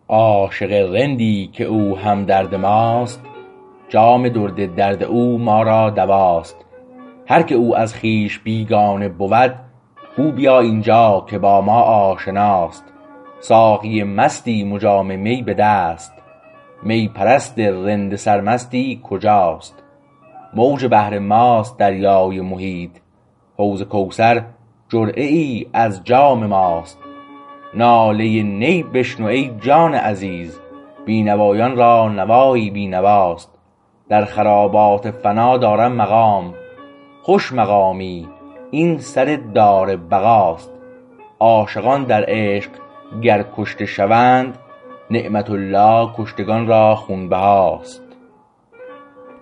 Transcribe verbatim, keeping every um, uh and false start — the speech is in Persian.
عاشق رندی که او همدرد ماست جام درد درد او ما را دواست هر که او از خویش بیگانه بود گو بیا اینجا که با ما آشناست ساقی مستیم و جام می به دست می پرست رند سرمستی کجاست موج بحر ماست دریای محیط حوض کوثر جرعه ای از جام ماست ناله نی بشنو ای جان عزیز بینوایان را نوایی بی نواست در خرابات فنا دارم مقام خوش مقامی این سر دار بقاست عاشقان در عشق گر کشته شوند نعمت الله کشتگان را خونبهاست